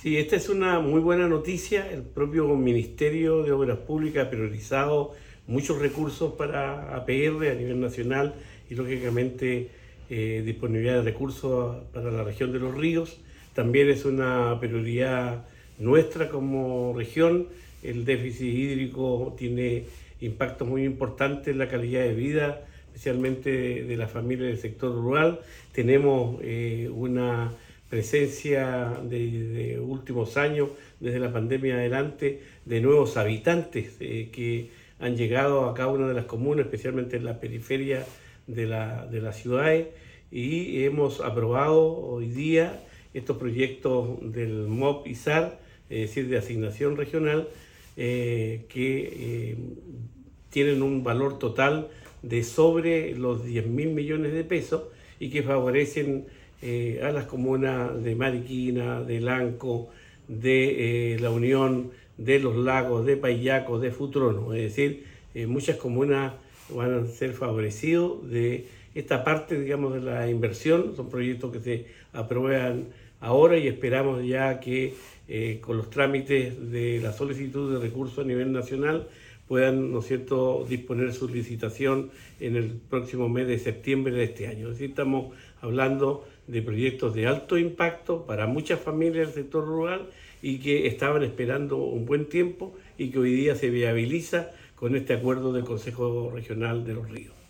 Sí, esta es una muy buena noticia. El propio Ministerio de Obras Públicas ha priorizado muchos recursos para APR a nivel nacional y lógicamente disponibilidad de recursos para la región de Los Ríos. También es una prioridad nuestra como región. El déficit hídrico tiene impactos muy importantes en la calidad de vida, especialmente de las familias del sector rural. Tenemos una presencia de últimos años, desde la pandemia adelante, de nuevos habitantes que han llegado a cada una de las comunas, especialmente en la periferia de las ciudades, y hemos aprobado hoy día estos proyectos del MOP ISAR, es decir, de asignación regional, que tienen un valor total de sobre los 10.000 millones de pesos y que favorecen a las comunas de Mariquina, de Lanco, de La Unión, de Los Lagos, de Paillaco, de Futrono. Es decir, muchas comunas van a ser favorecidos de esta parte, digamos, de la inversión. Son proyectos que se aprueban ahora y esperamos ya que con los trámites de la solicitud de recursos a nivel nacional puedan, ¿no es cierto?, disponer su licitación en el próximo mes de septiembre de este año. Es decir, estamos hablando de proyectos de alto impacto para muchas familias del sector rural y que estaban esperando un buen tiempo y que hoy día se viabiliza con este acuerdo del Consejo Regional de Los Ríos.